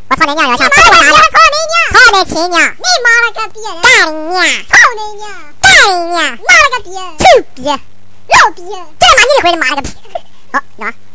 我操你娘！要想操你娘！ 操你亲娘！ 你妈了个逼！ 干你娘！ 操你娘！ 干你娘！ 妈了个逼！ 臭逼！ 老逼！ 这他妈你的会儿妈了个逼！好，那。